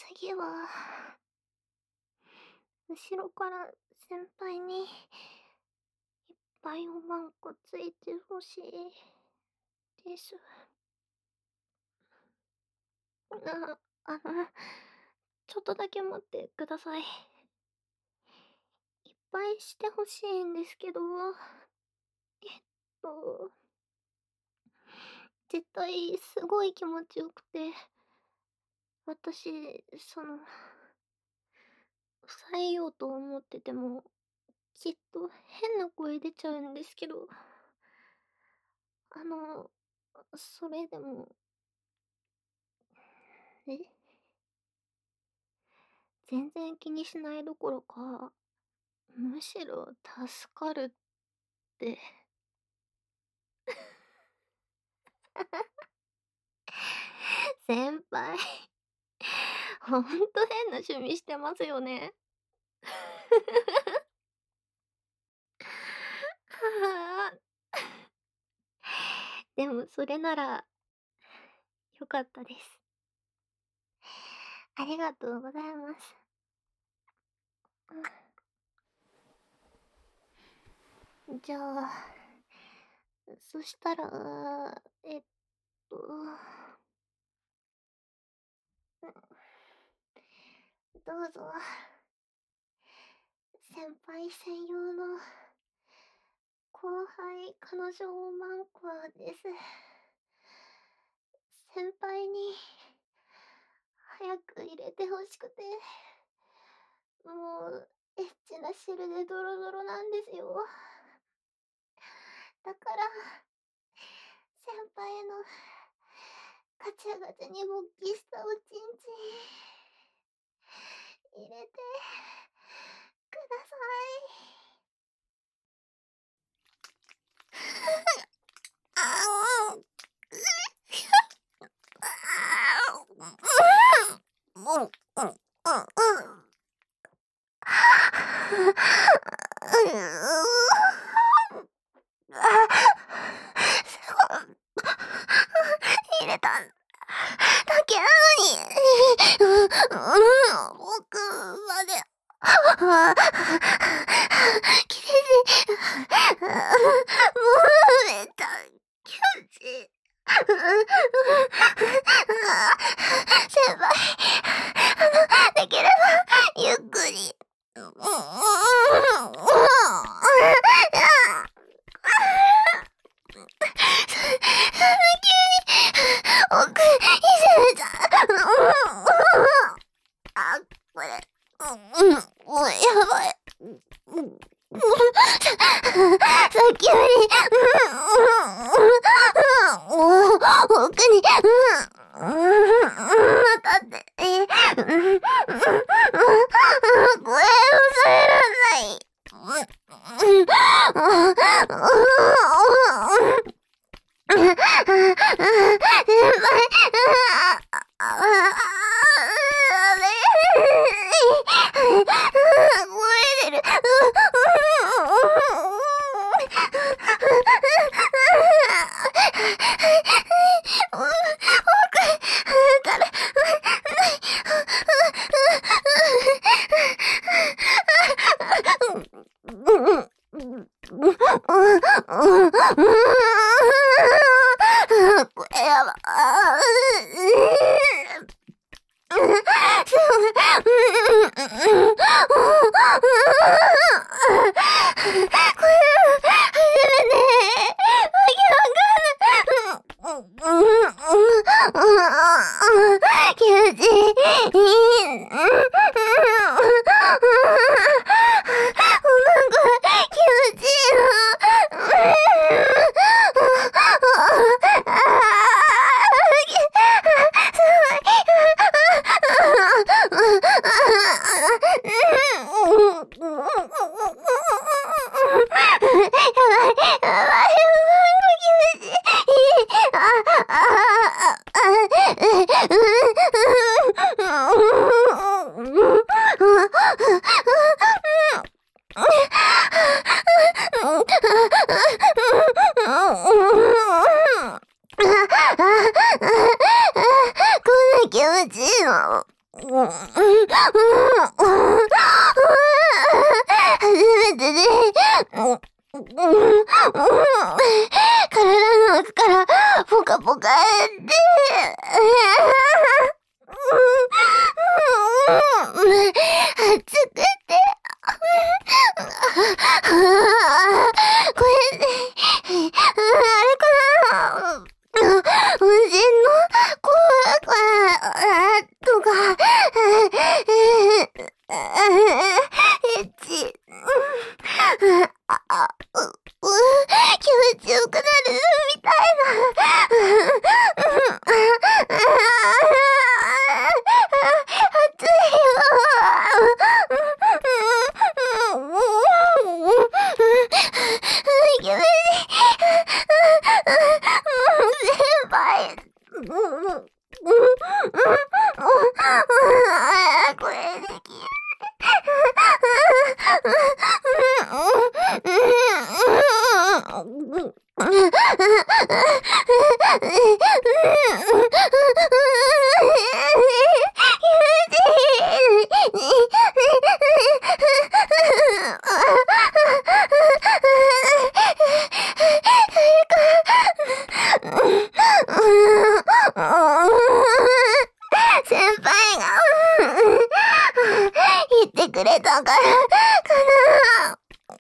次は、後ろから先輩にいっぱいおまんこついてほしいです。あの、ちょっとだけ待ってください。いっぱいしてほしいんですけど、えっと、絶対すごい気持ちよくて、私、抑えようと思ってても、きっと変な声出ちゃうんですけど、あの、それでも、え全然気にしないどころか、むしろ助かるって。先輩、ほんと変な趣味してますよね。はあ。でもそれなら良かったです。ありがとうございます。じゃあ、そしたら、と、どうぞ。先輩専用の後輩彼女マンコアです。先輩に早く入れてほしくて、もうエッチな汁でドロドロなんですよ。だから先輩のガチャガチャに勃起したおちんちん入れてください。あーうんうん入れただけなのに、僕まで、切れて、もうめた気持ちいい。先輩、できればゆっくり。奥に攻めた。あ、これ、もうやばい。さっきより、奥に、当たって、声を抑えらんない。先輩、声出る。これやば。気持ちいい。気持ちいいの。 めてで、体の奥からポカポカって、熱くて、これで、あれかな、温泉の効果とか、エッチ、気持ちよくなるみたいな。熱いよ。先輩。これできる。先輩が言ってくれたからかな。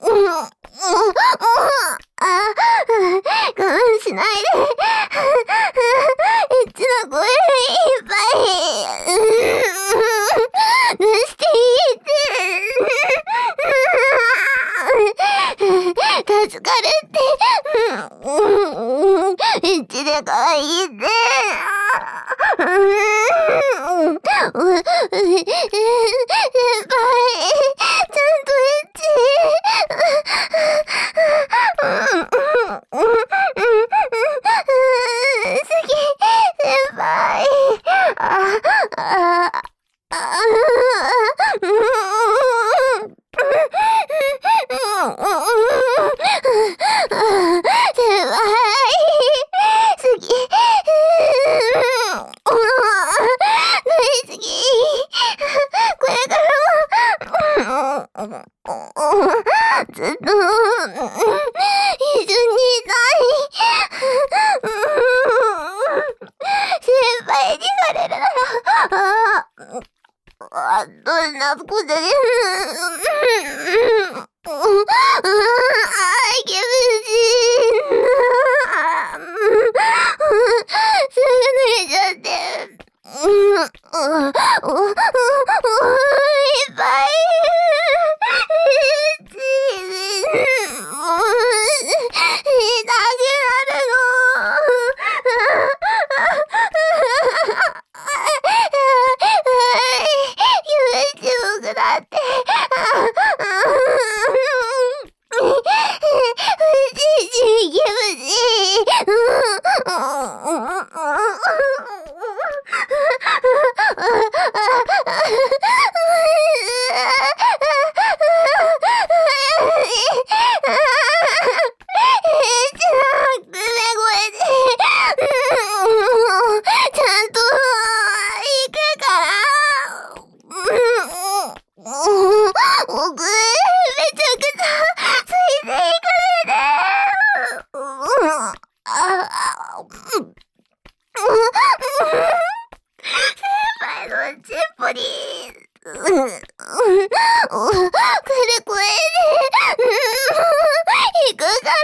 我慢しないで。エッチな声いっぱい出していいって。助かるって。エッチで可愛いって。先輩、ちゃんとエッチ。好き、先輩。先輩、好き。大好き。これからもずっと一緒にいたい。先輩にされるなら、どんなことでも気持ちいい。すぐ濡れちゃって。いっぱい痛くなるの。気持ちよくなって。気持ちいい。ちゃんと行くから。僕、めちゃくちゃついていくね。先輩のチンポに来る声で行くから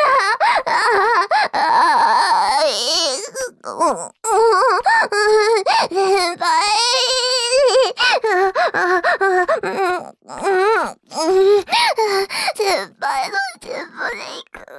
先輩先輩のチンポで行く。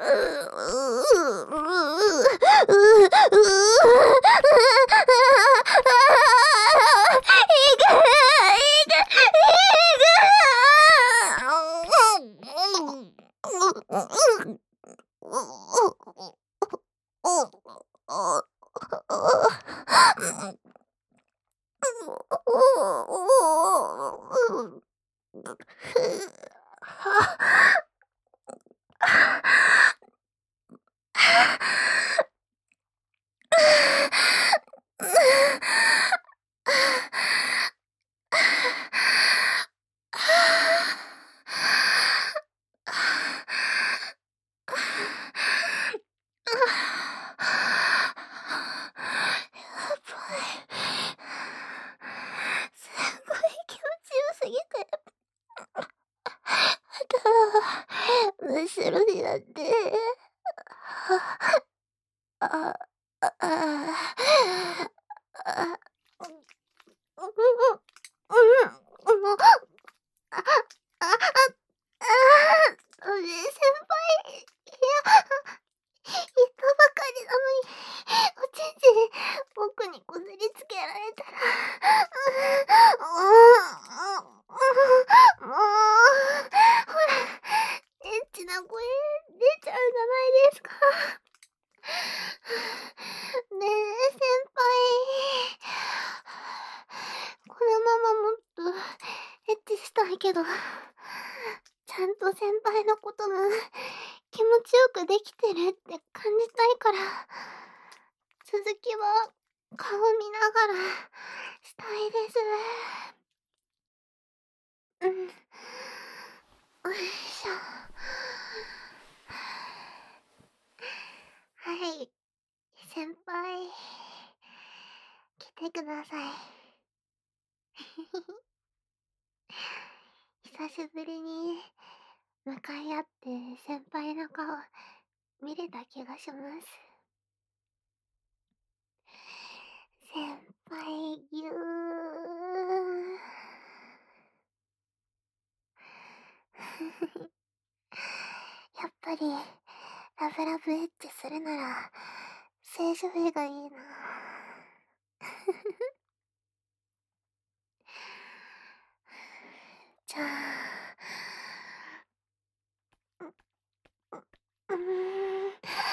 後ろになって。あ、あ、あ、あ、あ、うん、もう、あ、あ、先輩、いや、言ったばかりなのに、おちんちん、僕にこすりつけられたら、もう、ほら、エッチな声出ちゃうじゃないですか。ねえ、先輩。このままもっとエッチしたいけど、ちゃんと先輩のことが気持ちよくできてるって感じたいから、続きは顔見ながらしたいです。うん。よいしょ。はい。先輩、来てください。久しぶりに向かい合って先輩の顔見れた気がします。先輩ぎゅー。やっぱりラブラブエッチするなら正常位がいいな。じゃあ、うーん、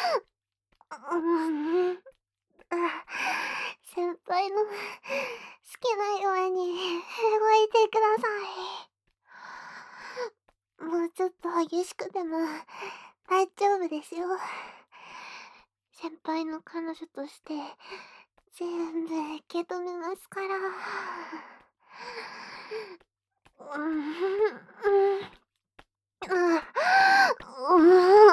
先輩の好きなように動いてください。もうちょっと激しくても大丈夫ですよ。先輩の彼女として全部受け止めますから。うん、うん、うん、うん。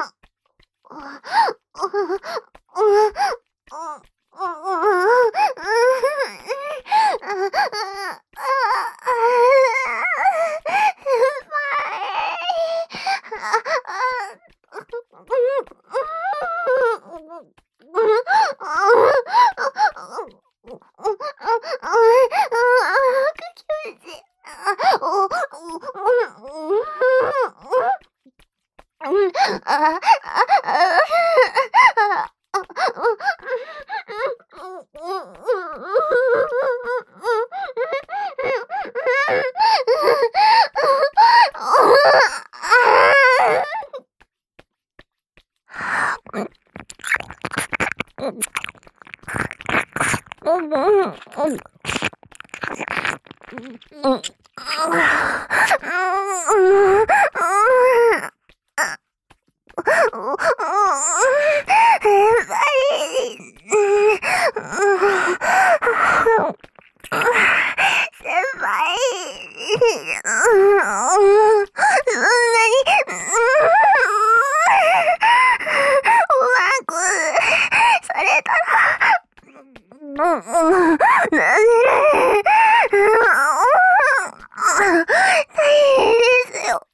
先輩、そんなに、うまくされたら、大変ですよ。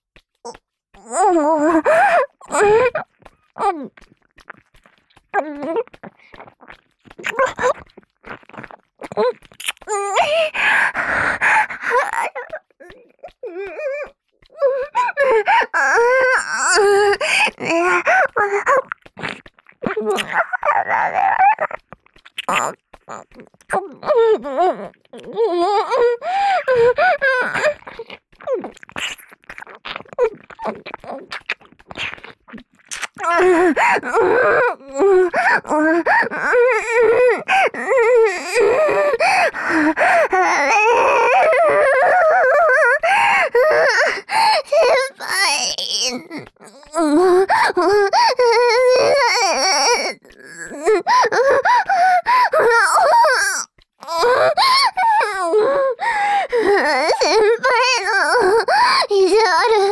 先輩の意地悪。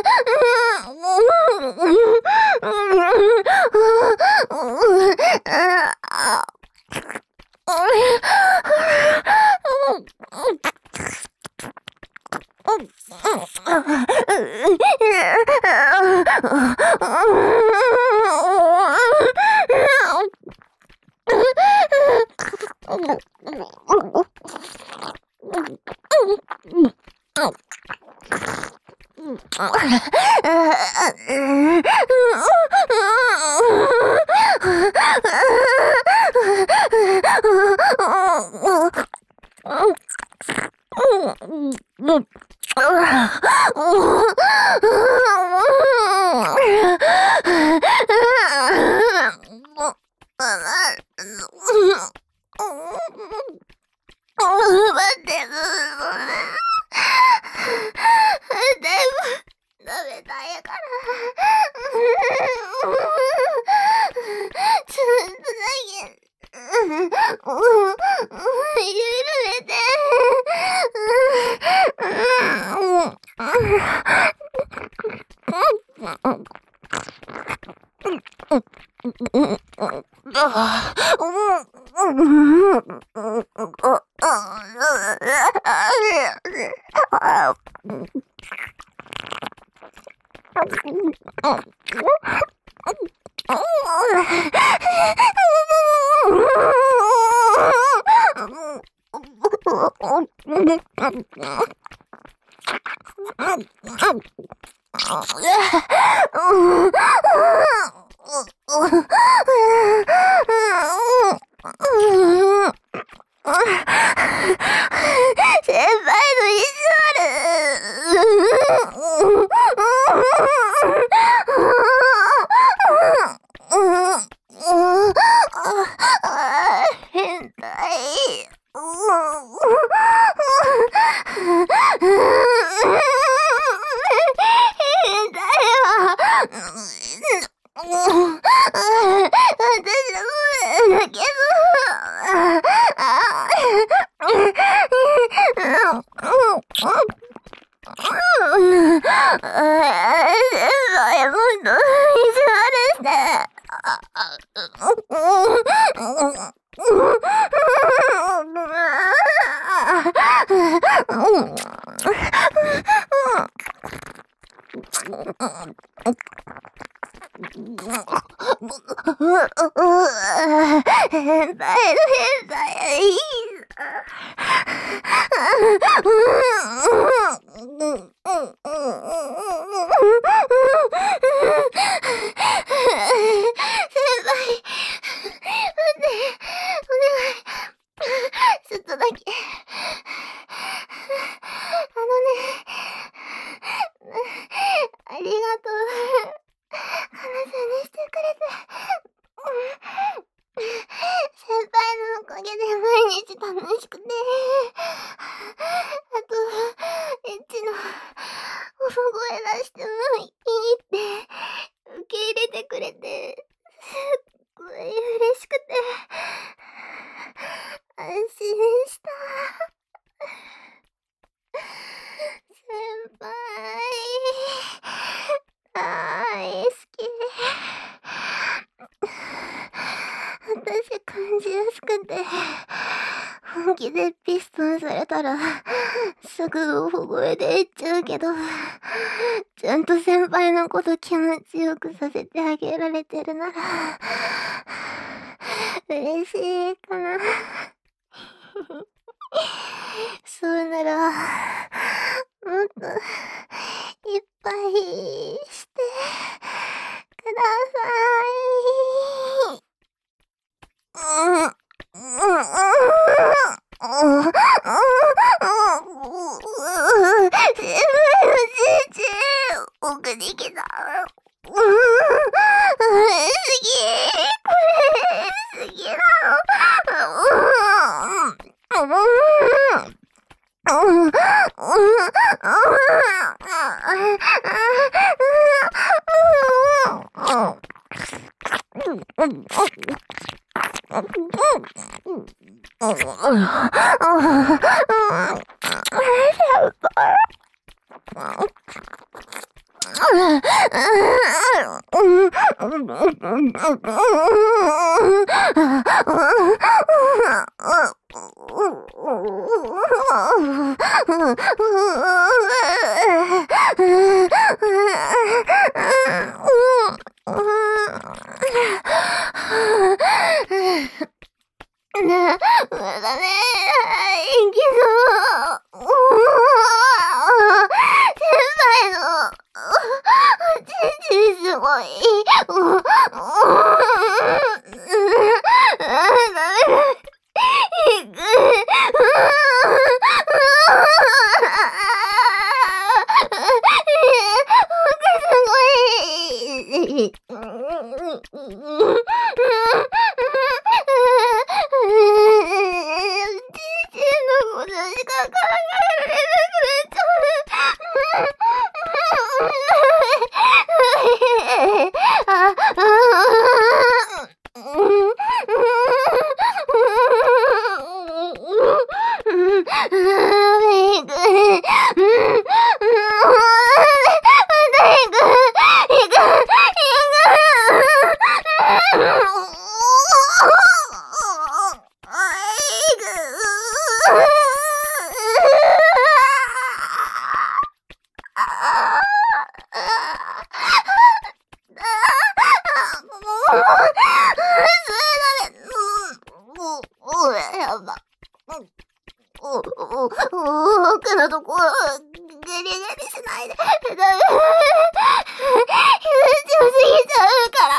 待って、だいぶ食べたいから。ちょっとだけ。許めて。先輩の意地悪。変態。変態は。私のだけど。変態の変態いい。ちょっとだけ。ありがとう。彼女にしてくれて。先輩のおかげで毎日楽しくて。あと、エッチの大声出してもいいって受け入れてくれて、すっごい嬉しくて、安心した。先輩、大好き。私感じやすくて、本気でピストンされたら、すぐ大声で言っちゃうけど、ちゃんと先輩のこと気持ちよくさせてあげられてるなら、嬉しいかな。そうなら、もっといっぱいしてください。先輩のじいち奥に来た。すぎこれすぎなすごい。ダメだ。いく。奥のところ、ゲリゲリしないで。ダメ。強すぎちゃうから。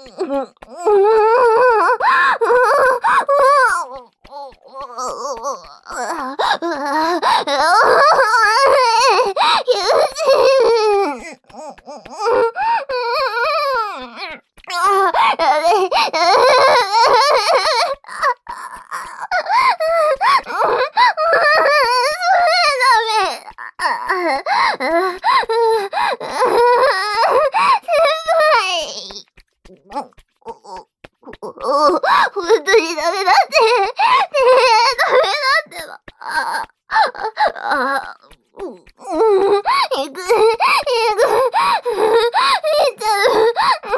ほんとにダメだって。ダメだってば。いく。いっちゃう。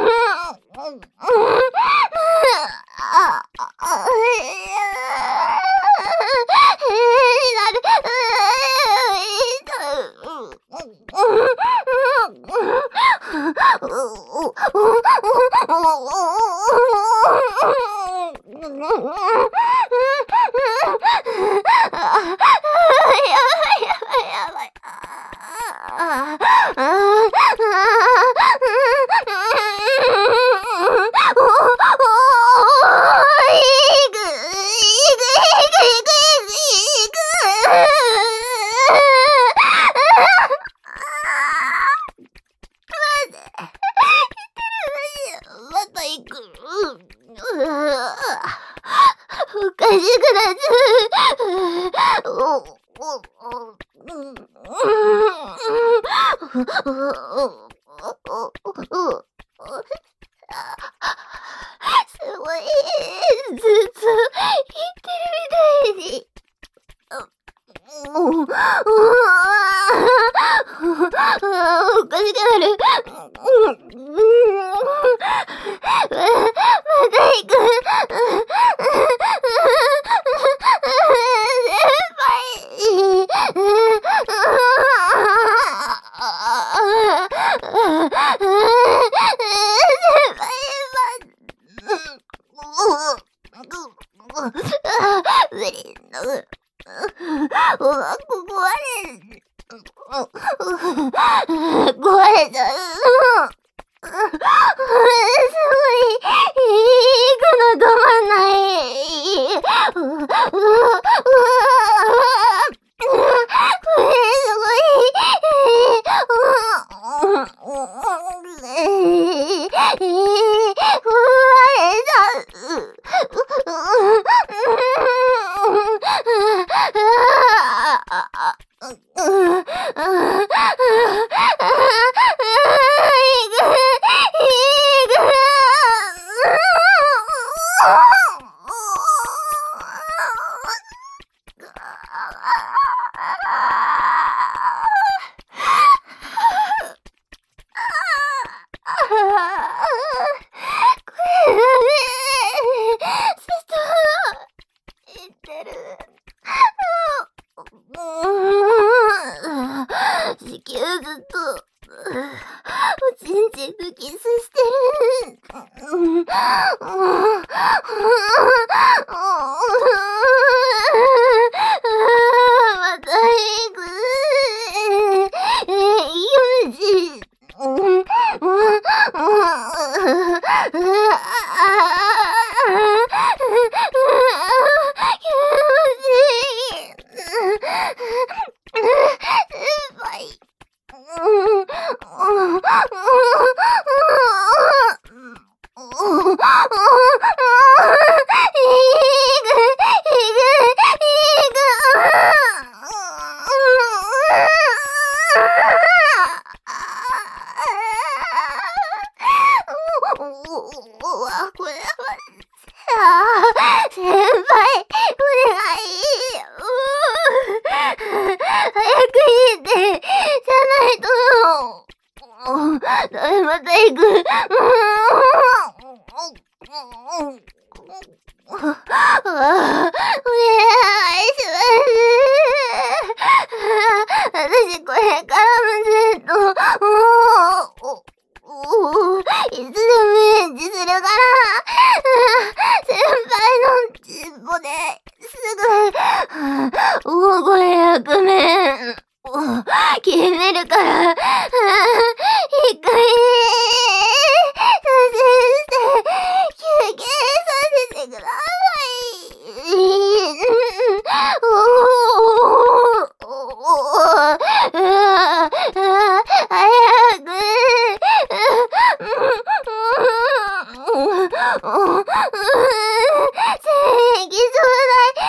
おかしくなっちゃう。すごい。ずっと言ってるみたいに。おかしくなる。また行く。壊れちゃう。すごい。行くの止まんない。これすごい。地球ずっとおちんちん吹きすしてる。また行く。いいよじ。 輩。これ先輩、お願い。早く言って、じゃないと。また行く。お願いします。私これからもずっと、いつでも返事するから、先輩のちんぽですぐ、大声役面、決めるから、一回、先生、休憩させてくださ早く。正義ちょうだい。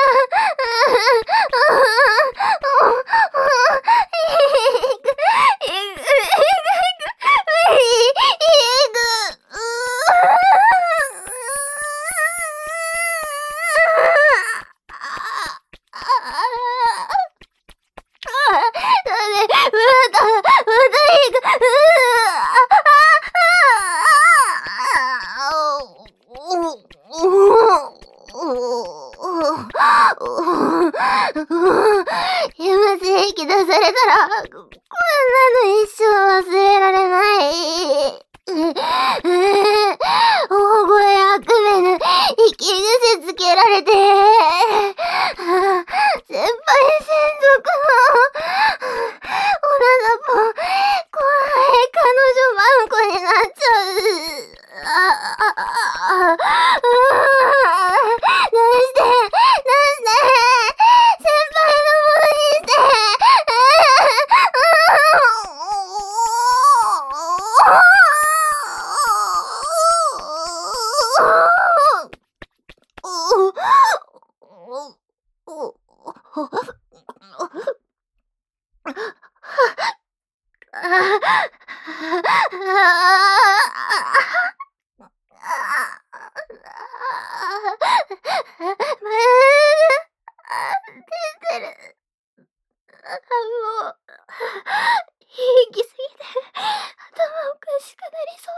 今正規出されたら、こんなの一生忘れられない。大声悪夢の生き癖つけられて、先輩専属のオナナポ、怖い彼女マンコになっちゃう。どうして、先輩のものにして。出てる。もう、行き過ぎて、頭おかしくなりそう。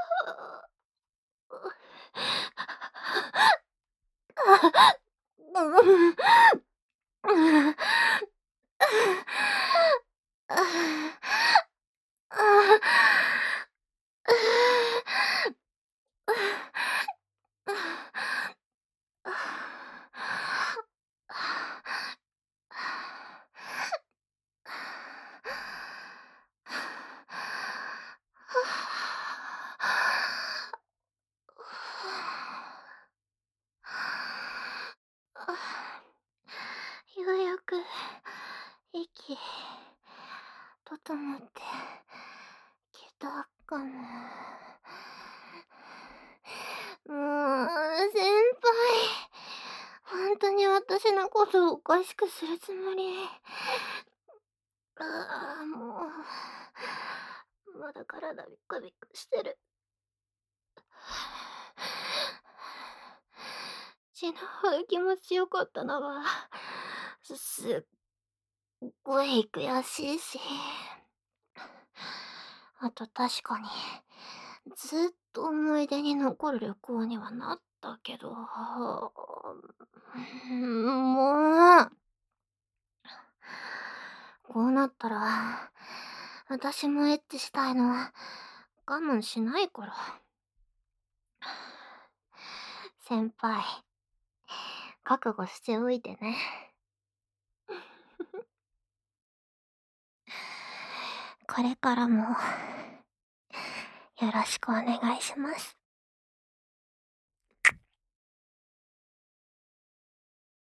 ようやく息整ってきたかな。先輩、本当に私のことをおかしくするつもり。もう、まだ体ビクビクしてる。血の気持ちよかったのは、すっごい悔しいし。あと確かに、ずっと思い出に残る旅行にはなったけど、もう、こうなったら、私もエッチしたいの我慢しないから。先輩、覚悟しておいてね。これからもよろしくお願いします。